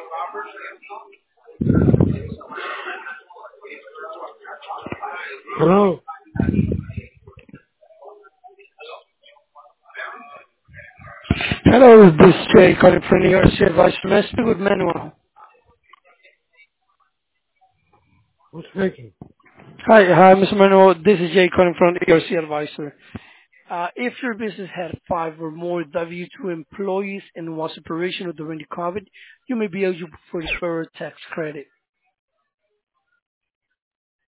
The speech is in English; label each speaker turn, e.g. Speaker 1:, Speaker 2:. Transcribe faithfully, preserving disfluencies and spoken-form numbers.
Speaker 1: Hello. Hello, this is Jay calling from New York City Vice Master with Manuel. Who's speaking? Hi, hi, Mister Manuel. This is Jay calling from E R C Advisor. Uh, if your business had five or more W two employees and was operational during the COVID, you may be eligible for the federal tax credit.